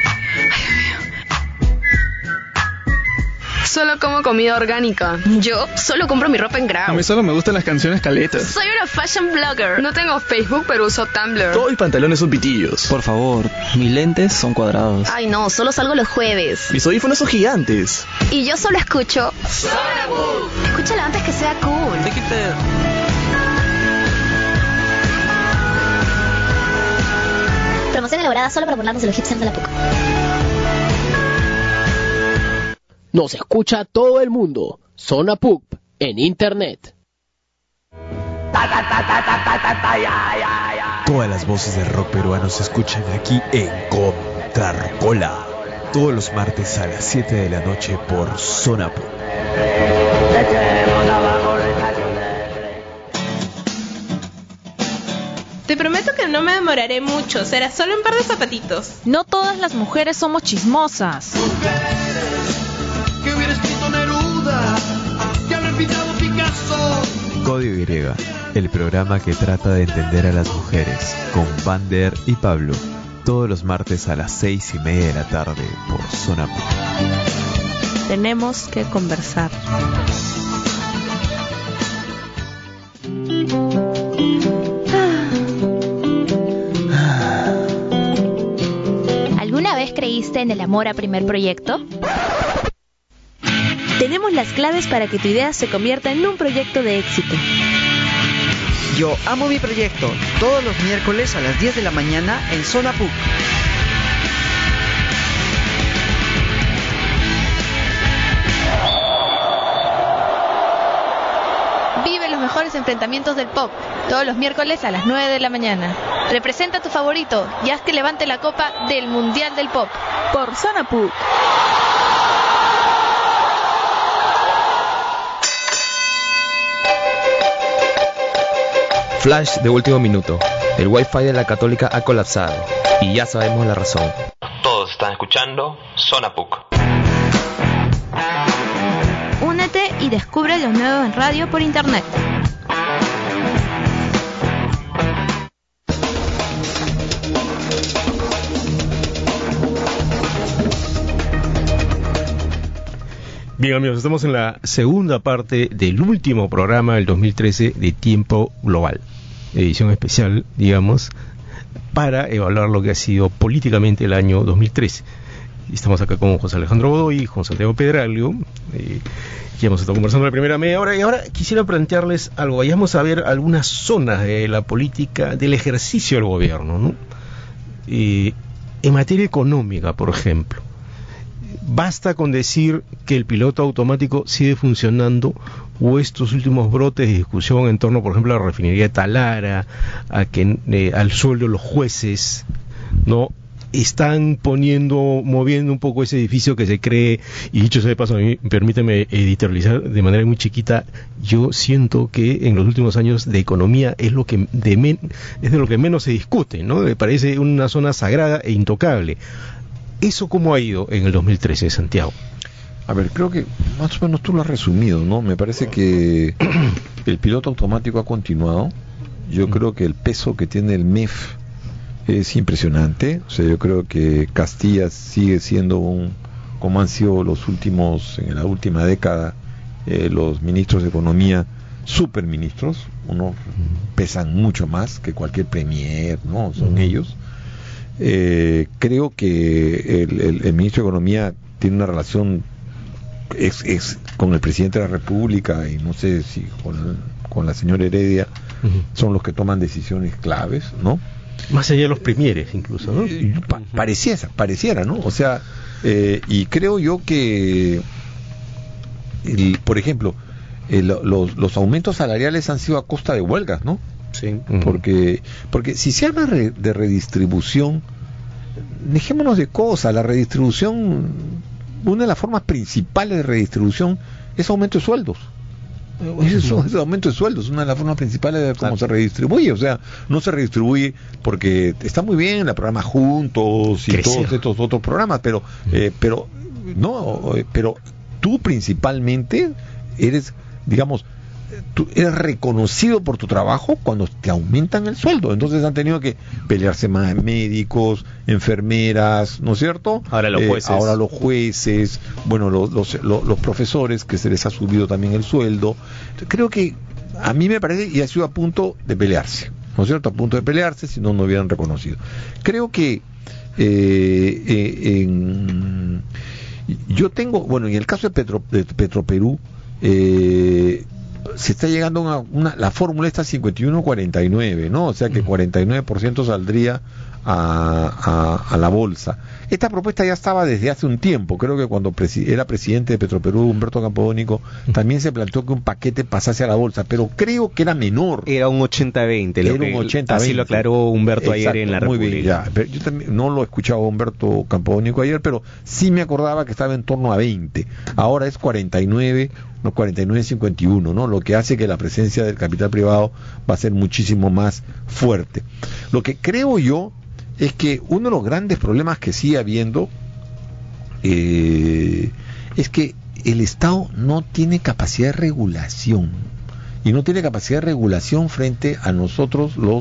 Solo como comida orgánica. Yo solo compro mi ropa en Grau. A mí solo me gustan las canciones caletas. Soy una fashion blogger. No tengo Facebook, pero uso Tumblr. Todos mis pantalones son pitillos. Por favor, mis lentes son cuadrados. Ay no, solo salgo los jueves. Mis audífonos son gigantes. Y yo solo escucho Escúchala antes que sea cool. Promoción elaborada solo para burlarnos de los hipsters de la PUC. Nos escucha todo el mundo. Zona PUC en internet. Todas las voces del rock peruano se escuchan aquí en Contrarrocola. Todos los martes a las 7 de la noche por Zona PUC. Te prometo que no me demoraré mucho, será solo un par de zapatitos. No todas las mujeres somos chismosas. Que hubiera escrito Neruda, que habrá pintado Picasso. Código Y, el programa que trata de entender a las mujeres, con Vander y Pablo, todos los martes a las 6:30 de la tarde por Zona PUC. Tenemos que conversar. ¿Alguna vez creíste en el amor a primer proyecto? Tenemos las claves para que tu idea se convierta en un proyecto de éxito. Yo amo mi proyecto, todos los miércoles a las 10 de la mañana en Zona PUC. Vive los mejores enfrentamientos del pop, todos los miércoles a las 9 de la mañana. Representa a tu favorito y haz que levante la copa del Mundial del Pop. Por Zona PUC. Flash de último minuto. El Wi-Fi de la Católica ha colapsado y ya sabemos la razón. Todos están escuchando Zona PUC. Únete y descubre lo nuevo en radio por internet. Bien, amigos, estamos en la segunda parte del último programa del 2013 de Tiempo Global, edición especial, digamos, para evaluar lo que ha sido políticamente el año 2013. Estamos acá con José Alejandro Godoy y con Santiago Pedraglio, que hemos estado conversando la primera media hora, y ahora quisiera plantearles algo. Vayamos a ver algunas zonas de la política, del ejercicio del gobierno, ¿no? En materia económica, por ejemplo, ¿basta con decir que el piloto automático sigue funcionando, o estos últimos brotes de discusión en torno, por ejemplo, a la refinería de Talara, al sueldo de los jueces, no están moviendo un poco ese edificio que se cree? Y dicho sea de paso, a mí, permíteme editorializar de manera muy chiquita, yo siento que en los últimos años de economía es de lo que menos se discute, ¿no? Me parece una zona sagrada e intocable. ¿Eso cómo ha ido en el 2013, Santiago? A ver, creo que más o menos tú lo has resumido, ¿no? Me parece que el piloto automático ha continuado. Yo creo que el peso que tiene el MEF es impresionante. O sea, yo creo que Castilla sigue siendo como han sido en la última década, los ministros de Economía, superministros. Pesan mucho más que cualquier premier, ¿no? Son ellos. Creo que el ministro de Economía tiene una relación con el presidente de la República, y no sé si con la señora Heredia, son los que toman decisiones claves, ¿no? Más allá de los premieres, incluso, ¿no? Pareciera, ¿no? O sea, y creo yo que, por ejemplo, los aumentos salariales han sido a costa de huelgas, ¿no? Sí. Porque si se habla de redistribución, dejémonos de cosas. La redistribución, una de las formas principales de redistribución es aumento de sueldos. Es aumento de sueldos, una de las formas principales de cómo se redistribuye. O sea, no se redistribuye porque está muy bien el programa Juntos y todos estos otros programas, pero tú principalmente eres, digamos, tú eres reconocido por tu trabajo cuando te aumentan el sueldo. Entonces han tenido que pelearse más médicos, enfermeras, ¿no es cierto? Ahora los jueces, bueno, los profesores, que se les ha subido también el sueldo. Entonces, creo que a mí me parece, y ha sido a punto de pelearse, ¿no es cierto? A punto de pelearse, si no hubieran reconocido. Creo que yo tengo, bueno, en el caso de Petroperú, se está llegando a la fórmula esta 51-49, ¿no? O sea que 49% saldría a la bolsa. Esta propuesta ya estaba desde hace un tiempo. Creo que cuando era presidente de Petroperú, Humberto Campodónico, también se planteó que un paquete pasase a la bolsa, pero creo que era menor. Era un 80-20. Así lo aclaró Humberto ayer en la República. Muy bien, ya. Pero yo también no lo escuchaba Humberto Campodónico ayer, pero sí me acordaba que estaba en torno a 20. Ahora es 49, no 49-51, ¿no? Lo que hace que la presencia del capital privado va a ser muchísimo más fuerte. Lo que creo yo es que uno de los grandes problemas que sigue habiendo es que el Estado no tiene capacidad de regulación, y no tiene capacidad de regulación frente a nosotros los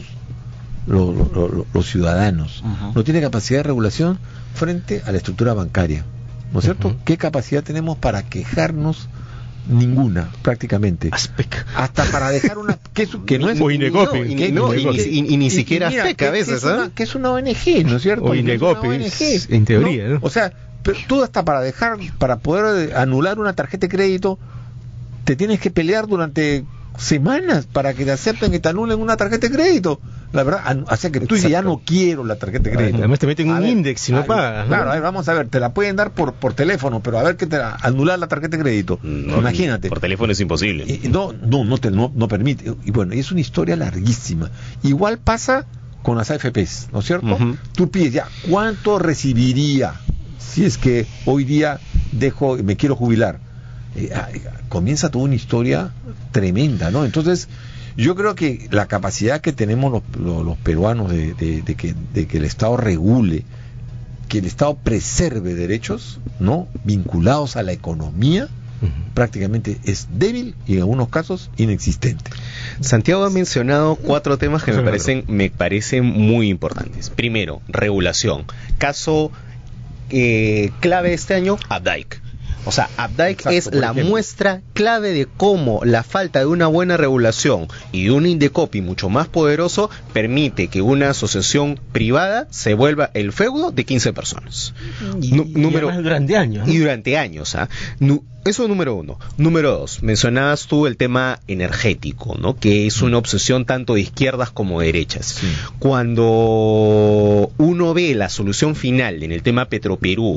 ciudadanos. No tiene capacidad de regulación frente a la estructura bancaria, ¿no es cierto? ¿Qué capacidad tenemos para quejarnos? Ninguna, prácticamente. Aspec. Hasta para dejar una que no es y ni siquiera Aspec a veces, que es una ONG, ¿no es cierto? O Inegope, en teoría, ¿no? O sea, pero tú hasta para poder anular una tarjeta de crédito te tienes que pelear durante semanas para que te acepten que te anulen una tarjeta de crédito. La verdad, o sea que tú dices, ya no quiero la tarjeta de crédito. Además te meten un índice si no pagas, ¿no? Claro, a ver, vamos a ver, te la pueden dar por teléfono, pero a ver que te anular la tarjeta de crédito. No, imagínate. Por teléfono es imposible. No permite. Y bueno, es una historia larguísima. Igual pasa con las AFPs, ¿no es cierto? Tú pides ya, ¿cuánto recibiría si es que hoy día me quiero jubilar? Comienza toda una historia tremenda, ¿no? Entonces, Yo creo que la capacidad que tenemos los peruanos de que el Estado regule, que el Estado preserve derechos, ¿no?, vinculados a la economía, prácticamente es débil y en algunos casos inexistente. Santiago ha mencionado 4 temas que me parecen muy importantes. Primero, regulación. Caso clave este año, Updike. O sea, Updike es la muestra clave de cómo la falta de una buena regulación y de un Indecopi mucho más poderoso permite que una asociación privada se vuelva el feudo de 15 personas. Durante años. Y durante años. Eso número 1. Número 2, mencionabas tú el tema energético, ¿no?, que es una obsesión tanto de izquierdas como de derechas. Sí. Cuando uno ve la solución final en el tema Petroperú,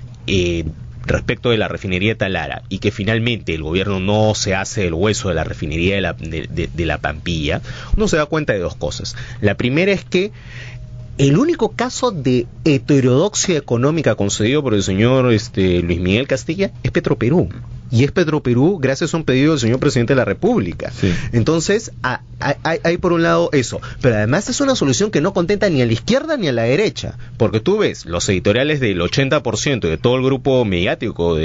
respecto de la refinería de Talara, y que finalmente el gobierno no se hace el hueso de la refinería de la Pampilla, uno se da cuenta de 2 cosas. La primera es que el único caso de heterodoxia económica concedido por el señor Luis Miguel Castilla es Petroperú. Y es Petroperú gracias a un pedido del señor presidente de la República. Sí. Entonces, hay por un lado eso. Pero además es una solución que no contenta ni a la izquierda ni a la derecha. Porque tú ves los editoriales del 80% de todo el grupo mediático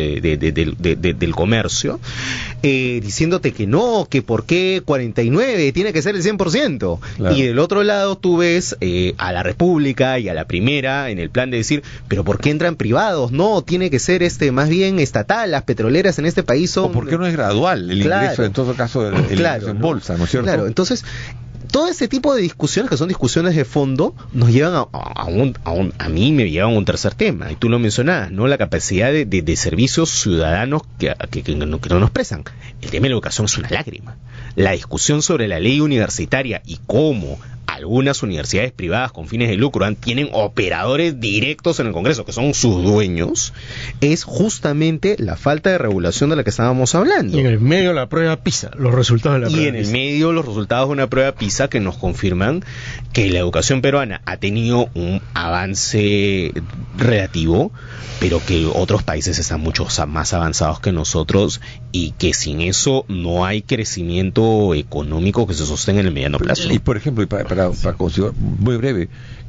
del comercio diciéndote que no, que por qué 49 tiene que ser el 100%. Claro. Y del otro lado tú ves a la República y a la Primera en el plan de decir, pero ¿por qué entran privados? No, tiene que ser más bien estatal. Las petroleras en este país son... ¿O por qué no es gradual el ingreso, en todo caso, el ingreso en bolsa, ¿no es cierto? Claro, entonces, todo este tipo de discusiones, que son discusiones de fondo, nos llevan a mí me llevan a un tercer tema, y tú lo mencionabas, ¿no?, la capacidad de servicios ciudadanos que no nos prestan. El tema de la educación es una lágrima. La discusión sobre la ley universitaria y cómo algunas universidades privadas con fines de lucro tienen operadores directos en el Congreso, que son sus dueños, es justamente la falta de regulación de la que estábamos hablando. Y en el medio la prueba PISA, los resultados de la prueba PISA. Y en el medio los resultados de una prueba PISA que nos confirman que la educación peruana ha tenido un avance relativo, pero que otros países están mucho más avanzados que nosotros, y que sin eso no hay crecimiento económico que se sostenga en el mediano plazo. Y por ejemplo, para considerar muy breve,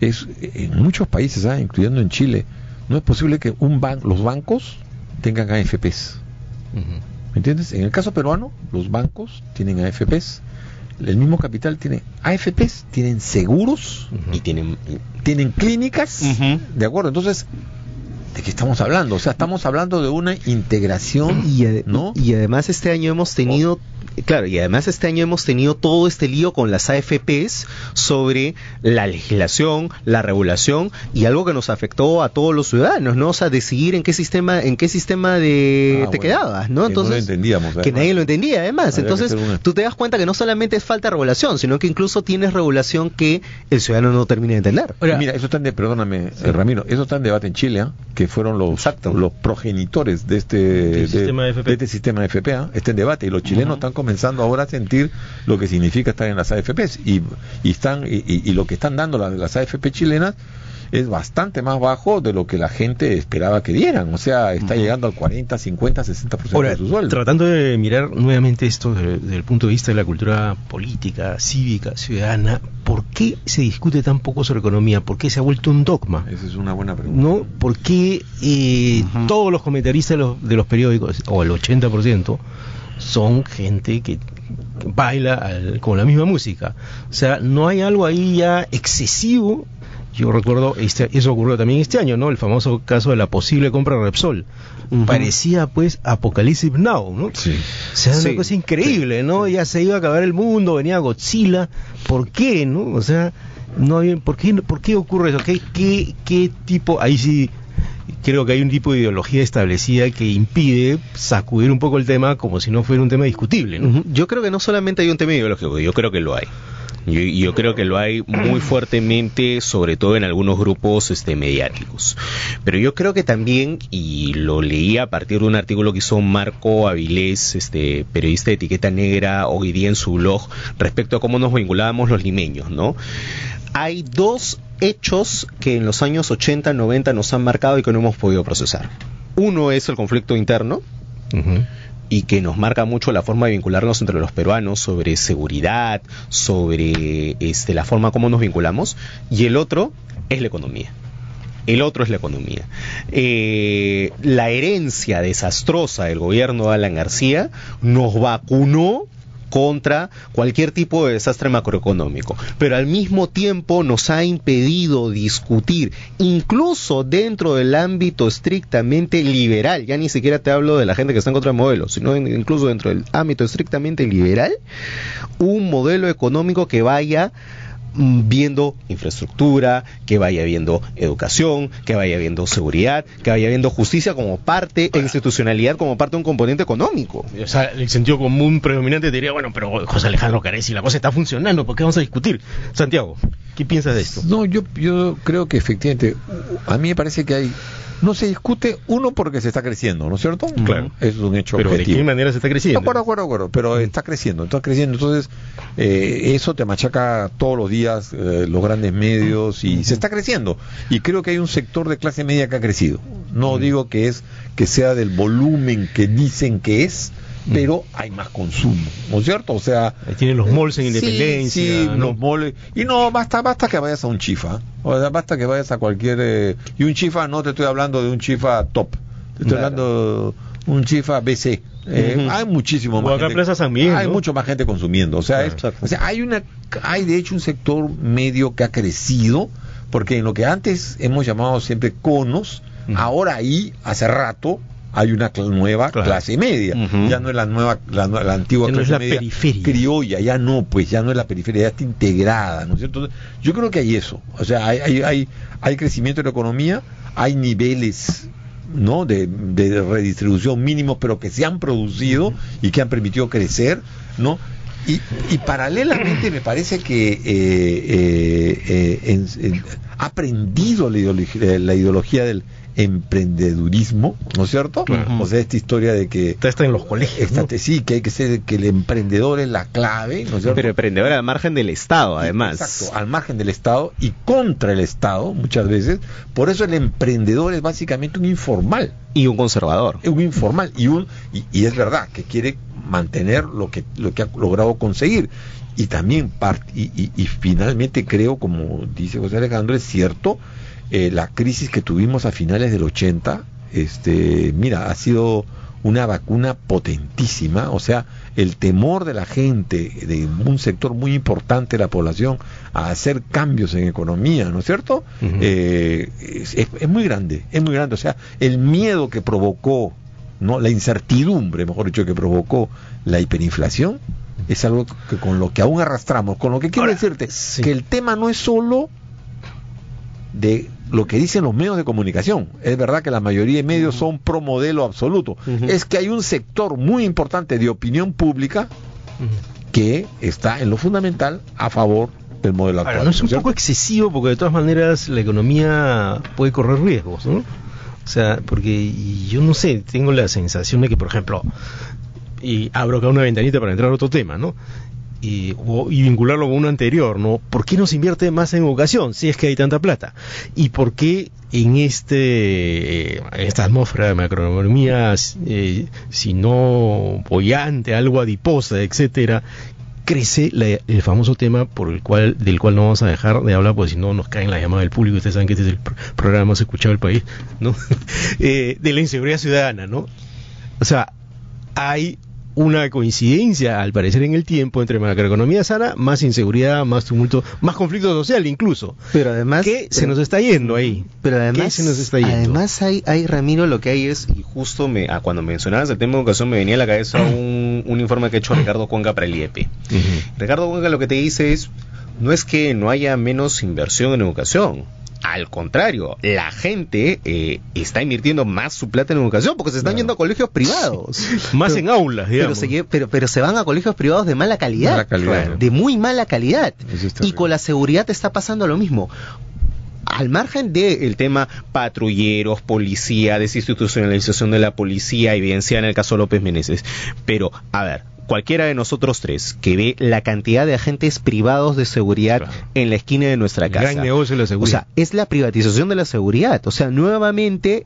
en muchos países, incluyendo en Chile, no es posible que los bancos tengan AFPs. ¿Me entiendes? En el caso peruano, los bancos tienen AFPs, el mismo capital tiene AFPs, tienen seguros y tienen clínicas, ¿de acuerdo? Entonces, ¿de qué estamos hablando? O sea, estamos hablando de una integración, ¿no? Y además este año hemos tenido todo este lío con las AFPs sobre la legislación, la regulación, y algo que nos afectó a todos los ciudadanos, ¿no? O sea, decidir en qué sistema te quedabas, ¿no? Entonces, no lo entendíamos, además. Que nadie lo entendía, además. Entonces, tú te das cuenta que no solamente es falta de regulación, sino que incluso tienes regulación que el ciudadano no termina de entender. Mira, eso está Ramiro, eso está en debate en Chile, que fueron los progenitores de este sistema de FP, está en debate, y los chilenos están comenzando ahora a sentir lo que significa estar en las AFPs, y lo que están dando las AFP chilenas es bastante más bajo de lo que la gente esperaba que dieran. O sea, está llegando al 40, 50, 60% de su sueldo. Tratando de mirar nuevamente esto desde el punto de vista de la cultura política, cívica, ciudadana, ¿por qué se discute tan poco sobre economía? ¿Por qué se ha vuelto un dogma? Esa es una buena pregunta. ¿No? ¿Por qué todos los comentaristas de los periódicos, o el 80%, son gente que baila con la misma música? O sea, no hay algo ahí ya excesivo. Yo recuerdo, eso ocurrió también este año, ¿no? El famoso caso de la posible compra de Repsol. Parecía, pues, Apocalipsis Now, ¿no? Sí. O sea, una cosa increíble, ¿no? Ya se iba a acabar el mundo, venía Godzilla. ¿Por qué, no? O sea, no había, ¿por qué ocurre eso? ¿Qué tipo? Ahí sí creo que hay un tipo de ideología establecida que impide sacudir un poco el tema como si no fuera un tema discutible, ¿no? Yo creo que no solamente hay un tema ideológico, yo creo que lo hay. Yo creo que lo hay muy fuertemente, sobre todo en algunos grupos mediáticos. Pero yo creo que también, y lo leí a partir de un artículo que hizo Marco Avilés, periodista de Etiqueta Negra, hoy día en su blog, respecto a cómo nos vinculábamos los limeños, ¿no? Hay 2 hechos que en los años 80, 90 nos han marcado y que no hemos podido procesar. Uno es el conflicto interno, y que nos marca mucho la forma de vincularnos entre los peruanos, sobre seguridad, sobre la forma como nos vinculamos, y el otro es la economía. La herencia desastrosa del gobierno de Alan García nos vacunó contra cualquier tipo de desastre macroeconómico, pero al mismo tiempo nos ha impedido discutir, incluso dentro del ámbito estrictamente liberal, ya ni siquiera te hablo de la gente que está en contra del modelo, sino incluso dentro del ámbito estrictamente liberal, un modelo económico que vaya viendo infraestructura, que vaya viendo educación, que vaya viendo seguridad, que vaya viendo justicia como parte, e institucionalidad como parte de un componente económico. O sea, el sentido común predominante diría, bueno, pero José Alejandro Caresi, la cosa está funcionando, ¿por qué vamos a discutir? Santiago, ¿qué piensas de esto? No, yo creo que efectivamente, a mí me parece que no se discute, uno, porque se está creciendo, ¿no es cierto? Claro. Eso es un hecho pero objetivo. ¿De qué manera se está creciendo? De acuerdo, pero está creciendo. Entonces, eso te machaca todos los días los grandes medios y se está creciendo. Y creo que hay un sector de clase media que ha crecido. No digo que sea del volumen que dicen que es, pero hay más consumo, ¿no es cierto? O sea, ahí tienen los malls en Independencia. Sí, ¿no? Los malls. Y no, basta que vayas a un chifa. O sea, basta que vayas a cualquier... y un chifa, no te estoy hablando de un chifa top. Te estoy hablando de un chifa BC. Hay muchísimo más gente. Plaza San Miguel, hay ¿no? mucho más gente consumiendo. O sea, hay de hecho un sector medio que ha crecido, porque en lo que antes hemos llamado siempre conos, ahora ahí, hace rato, hay una nueva clase media. Ya no es la antigua ya clase no es la media periferia criolla, ya no es la periferia, ya está integrada, ¿no es cierto? Yo creo que hay eso, o sea, hay crecimiento en la economía, hay niveles, ¿no?, de redistribución mínimos, pero que se han producido y que han permitido crecer, ¿no? Y paralelamente me parece que ha aprendido la ideología del emprendedurismo, ¿no es cierto? O sea, esta historia de que está en los colegios, ¿no? Sí, que hay que ser, que el emprendedor es la clave, ¿no es cierto? Pero emprendedor al margen del Estado, además. Exacto, al margen del Estado y contra el Estado, muchas veces. Por eso el emprendedor es básicamente un informal. Y un conservador. Un informal. Y es verdad que quiere mantener lo que ha logrado conseguir. Y también y finalmente creo, como dice José Alejandro, es cierto, la crisis que tuvimos a finales del 80, mira, ha sido una vacuna potentísima. O sea, el temor de la gente, de un sector muy importante de la población, a hacer cambios en economía, ¿no es cierto? Es muy grande, o sea, el miedo que provocó, ¿no?, la incertidumbre, mejor dicho, que provocó la hiperinflación, es algo que con lo que aún arrastramos. Con lo que quiero decirte, que el tema no es solo de lo que dicen los medios de comunicación. Es verdad que la mayoría de medios son pro modelo absoluto. Es que hay un sector muy importante de opinión pública que está en lo fundamental a favor del modelo actual. Ahora, no es un poco excesivo, porque de todas maneras la economía puede correr riesgos, ¿no? O sea, porque yo no sé, tengo la sensación de que, por ejemplo, y abro acá una ventanita para entrar a otro tema, ¿no? Y vincularlo con uno anterior, ¿no? ¿Por qué no se invierte más en educación si es que hay tanta plata? ¿Y por qué en esta atmósfera de macroeconomía, si no boyante, algo adiposa, etcétera, crece el famoso tema del cual no vamos a dejar de hablar, porque si no nos caen las llamadas del público? Ustedes saben que este es el programa más escuchado del país, ¿no? De la inseguridad ciudadana, ¿no? O sea, hay una coincidencia, al parecer, en el tiempo entre macroeconomía sana, más inseguridad, más tumulto, más conflicto social incluso. Pero además, se nos está yendo ahí. Pero además, ¿qué se nos está yendo? Además hay Ramiro, lo que hay es, y justo cuando mencionabas el tema de educación me venía a la cabeza un informe que ha hecho Ricardo Cuenca para el IEP. Ricardo Cuenca lo que te dice es, no es que no haya menos inversión en educación. Al contrario, la gente está invirtiendo más su plata en educación porque se están yendo a colegios privados. Más en aulas, digamos. Pero se van a colegios privados de mala calidad. De muy mala calidad. Y con la seguridad está pasando lo mismo. Al margen del tema patrulleros, policía, desinstitucionalización de la policía, evidenciada en el caso López Meneses. Pero, a ver, cualquiera de nosotros tres que ve la cantidad de agentes privados de seguridad en la esquina de nuestra casa. Gran negocio de la seguridad. O sea, es la privatización de la seguridad. O sea, nuevamente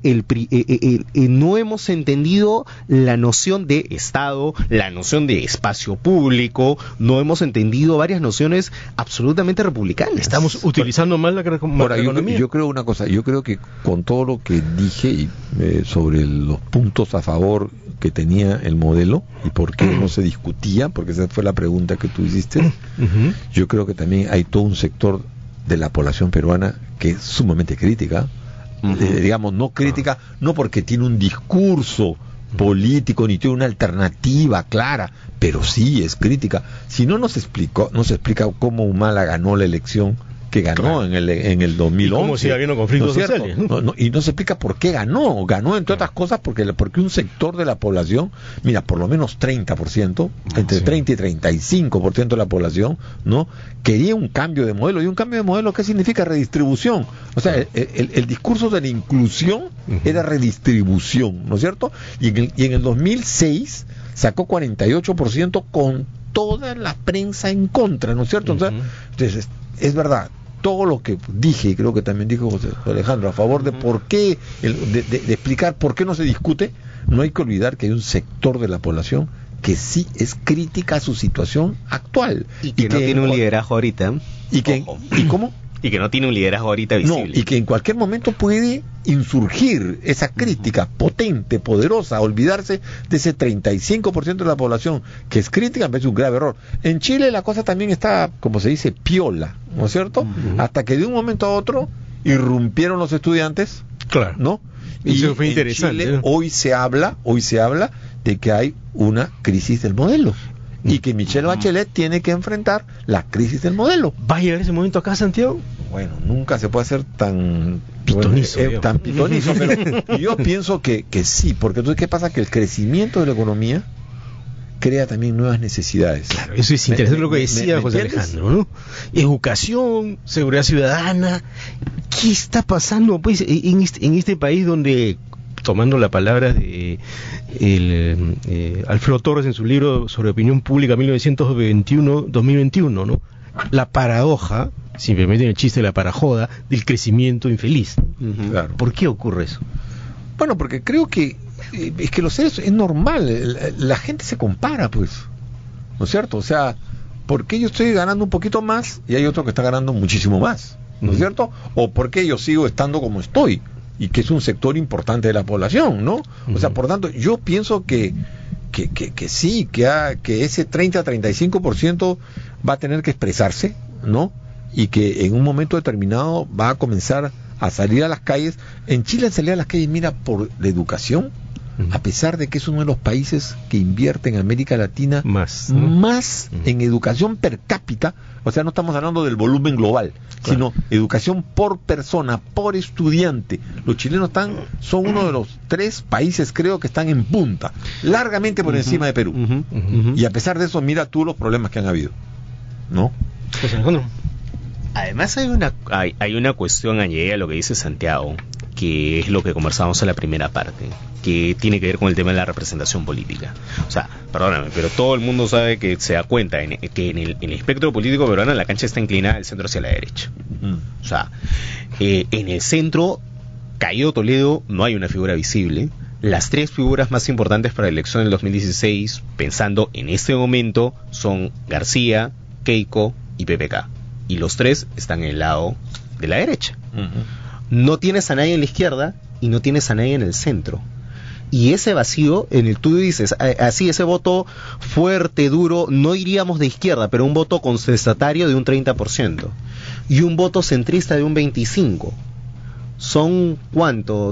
no hemos entendido la noción de Estado, la noción de espacio público, no hemos entendido varias nociones absolutamente republicanas. Estamos utilizando mal la economía. Yo creo una cosa, yo creo que con todo lo que dije sobre los puntos a favor que tenía el modelo y por qué no se discutía, porque esa fue la pregunta que tú hiciste, yo creo que también hay todo un sector de la población peruana que es sumamente crítica, digamos, no crítica, no porque tiene un discurso político ni tiene una alternativa clara, pero sí es crítica. Si no se explica cómo Humala ganó la elección que ganó en el 2011. Y cómo sigue habiendo conflictos sociales. Y no se explica por qué ganó. Ganó, entre otras cosas, porque un sector de la población, mira, por lo menos 30%, entre 30 y 35% de la población, ¿no? Quería un cambio de modelo. ¿Y un cambio de modelo qué significa? Redistribución. O sea, el discurso de la inclusión era redistribución, ¿no es cierto? Y en el 2006 sacó 48% con toda la prensa en contra, ¿no es cierto? Entonces, es verdad, todo lo que dije, y creo que también dijo José Alejandro, a favor de por qué, de explicar por qué no se discute, no hay que olvidar que hay un sector de la población que sí es crítica a su situación actual. Y que no tiene un liderazgo ahorita. ¿Y cómo? Y que no tiene un liderazgo ahorita visible. No, y que en cualquier momento puede insurgir esa crítica potente, poderosa, olvidarse de ese 35% de la población que es crítica, me parece un grave error. En Chile la cosa también está, como se dice, piola, ¿no es cierto? Hasta que de un momento a otro irrumpieron los estudiantes, claro, ¿no? Y eso fue interesante. En Chile hoy se habla de que hay una crisis del modelo. Y que Michelle Bachelet tiene que enfrentar la crisis del modelo. ¿Va a llegar ese momento acá, Santiago? Bueno, nunca se puede hacer tan pitonizo, pero yo pienso que sí, porque entonces ¿qué pasa? Que el crecimiento de la economía crea también nuevas necesidades. Claro, eso es interesante lo que decía José Alejandro, ¿no? Educación, seguridad ciudadana. ¿Qué está pasando pues en este país donde, tomando la palabra de Alfredo Torres en su libro sobre opinión pública 1921-2021, ¿no? La paradoja, si me meten el chiste de la parajoda, del crecimiento infeliz. Claro. ¿Por qué ocurre eso? Bueno, porque creo que es que los seres es normal, la gente se compara, pues, ¿no es cierto? O sea, ¿por qué yo estoy ganando un poquito más y hay otro que está ganando muchísimo más? ¿No es cierto? ¿O por qué yo sigo estando como estoy? Y que es un sector importante de la población, ¿no? O sea, por tanto, yo pienso que sí, que ese 30-35% va a tener que expresarse, ¿no? Y que en un momento determinado va a comenzar a salir a las calles. En Chile salir a las calles, mira, por la educación, a pesar de que es uno de los países que invierte en América Latina más en educación per cápita. O sea, no estamos hablando del volumen global, sino educación por persona, por estudiante. Los chilenos son uno de los 3 países, creo, que están en punta, largamente por encima de Perú. Y a pesar de eso, mira tú los problemas que han habido, ¿no? Pues, Alejandro. Además hay una cuestión añadida a lo que dice Santiago, que es lo que conversamos en la primera parte, que tiene que ver con el tema de la representación política. O sea, perdóname, pero todo el mundo sabe que se da cuenta que en el espectro político peruano la cancha está inclinada del centro hacia la derecha. O sea, en el centro, Caído Toledo, no hay una figura visible. Las 3 figuras más importantes para la elección del 2016, pensando en este momento, son García, Keiko y PPK. Y los 3 están en el lado de la derecha. No tienes a nadie en la izquierda y no tienes a nadie en el centro. Y ese vacío, tú dices, así, ese voto fuerte, duro, no iríamos de izquierda, pero un voto contestatario de un 30%. Y un voto centrista de un 25%. Son, ¿cuánto?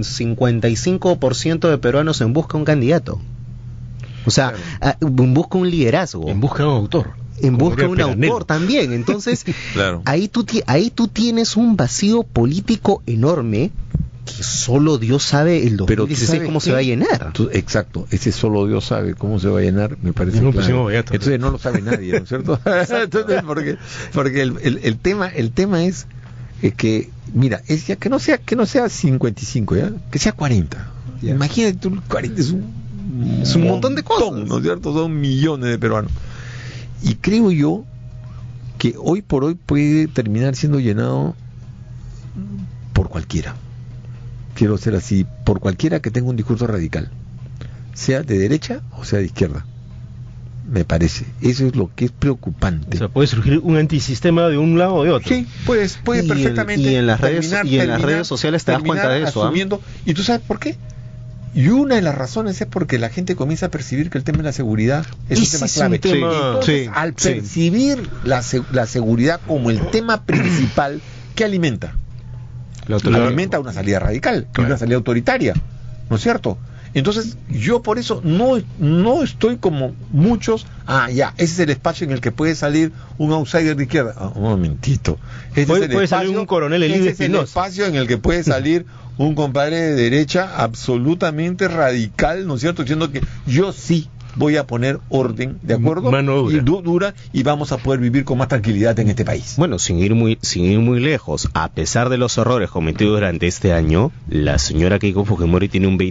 55% de peruanos en busca de un candidato. O sea, en busca de un liderazgo. En busca de un autor. En busca de un autor también. Entonces, ahí tú tienes un vacío político enorme que solo Dios sabe el 2016 cómo se va a llenar. Exacto, ese solo Dios sabe cómo se va a llenar, me parece claro. Entonces no lo sabe nadie, ¿no es cierto? Entonces, porque el tema es que, mira, es ya que no sea 55, ¿ya? Que sea 40. ¿Ya? Imagínate tú, 40 es un Es un montón de cosas, ¿no es cierto? Son millones de peruanos. Y creo yo que hoy por hoy puede terminar siendo llenado por cualquiera. Quiero ser así, por cualquiera que tenga un discurso radical, sea de derecha o sea de izquierda. Me parece, eso es lo que es preocupante. O sea, puede surgir un antisistema de un lado o de otro. Sí, puede perfectamente. Y en las redes sociales te das cuenta de eso. Asumiendo, ¿y tú sabes por qué? Y una de las razones es porque la gente comienza a percibir que el tema de la seguridad es un tema clave. Entonces, al percibir la seguridad como el tema principal, ¿qué alimenta? Alimenta una salida radical, una salida autoritaria, ¿no es cierto? Entonces, yo por eso no estoy como muchos, ese es el espacio en el que puede salir un outsider de izquierda. Un momentito. Puede salir un coronel Elías Espinosa. Es el espacio en el que puede salir un compadre de derecha absolutamente radical, ¿no es cierto? Diciendo que yo sí voy a poner orden, ¿de acuerdo? Mano dura. Y dura, y vamos a poder vivir con más tranquilidad en este país. Bueno, sin ir muy lejos, a pesar de los errores cometidos durante este año, la señora Keiko Fujimori tiene un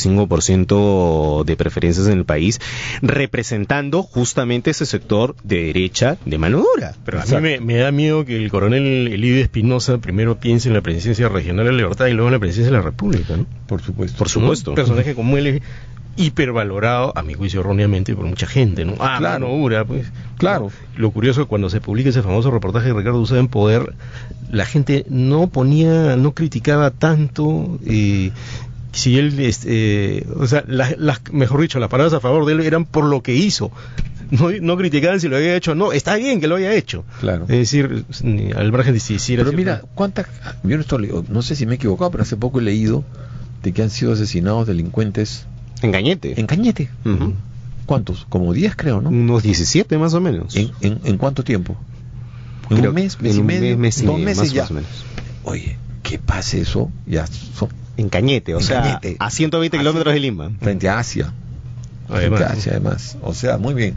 20-25% de preferencias en el país, representando justamente ese sector de derecha de mano dura. Pero a mí me da miedo que el coronel Elías Espinosa primero piense en la presidencia regional de la Libertad y luego en la presidencia de la República, ¿no? Por supuesto. Por supuesto. Un personaje como él hipervalorado, a mi juicio erróneamente, por mucha gente, ¿no? Claro. Mano dura, pues. Claro. Lo curioso es que cuando se publica ese famoso reportaje de Ricardo Uceda en Poder, la gente no criticaba tanto, si él, mejor dicho, las palabras a favor de él eran por lo que hizo. No criticaban si lo había hecho, no, está bien que lo haya hecho. Claro. Es decir, al margen de si hiciera. Pero mira, yo no sé si me he equivocado, pero hace poco he leído de que han sido asesinados delincuentes en Cañete. Uh-huh. ¿Cuántos? Como 10, creo, ¿no? Unos 17 más o menos. ¿En cuánto tiempo? ¿En un mes y medio? Mes y 2 medio, meses ya. Más o menos. Oye, ¿qué pasa eso? Ya son en Cañete, Cañete, a 120 kilómetros de Lima. Frente a Asia. Además. O sea, muy bien.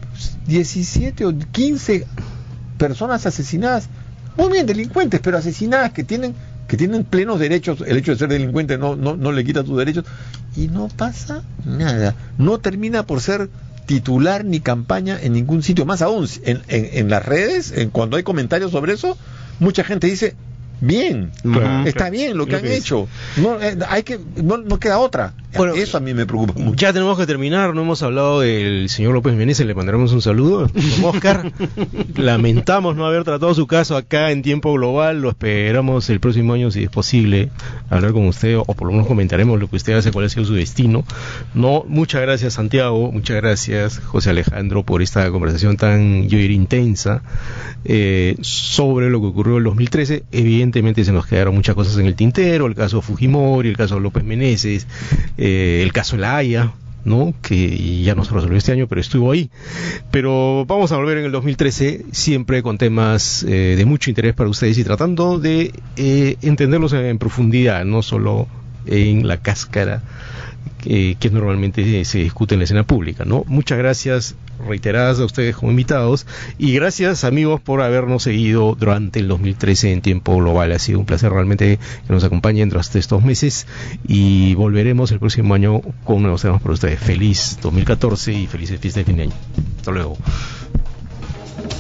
17 o 15 personas asesinadas. Muy bien, delincuentes, pero asesinadas que tienen plenos derechos. El hecho de ser delincuente no le quita tus derechos. Y no pasa nada. No termina por ser titular ni campaña en ningún sitio. Más aún, en las redes, cuando hay comentarios sobre eso, mucha gente dice, bien, está bien lo que han hecho. No queda otra. Bueno, eso a mí me preocupa mucho. Ya tenemos que terminar, no hemos hablado del señor López Meneses, le mandaremos un saludo. Oscar, lamentamos no haber tratado su caso acá en tiempo global, lo esperamos el próximo año si es posible hablar con usted, o por lo menos comentaremos lo que usted hace, cuál ha sido su destino. Muchas gracias Santiago, muchas gracias José Alejandro por esta conversación tan, yo diría, intensa sobre lo que ocurrió en el 2013. Evidentemente se nos quedaron muchas cosas en el tintero, el caso Fujimori, el caso López Meneses, el caso de la Haya, ¿no? Que ya no se resolvió este año, pero estuvo ahí. Pero vamos a volver en el 2013, siempre con temas de mucho interés para ustedes y tratando de entenderlos en profundidad, no solo en la cáscara que normalmente se discute en la escena pública, ¿no? Muchas gracias reiteradas a ustedes como invitados y gracias amigos por habernos seguido durante el 2013 en tiempo global. Ha sido un placer realmente que nos acompañen durante estos meses y volveremos el próximo año con nuevos temas para ustedes. Feliz 2014 y felices fiestas de fin de año. Hasta luego.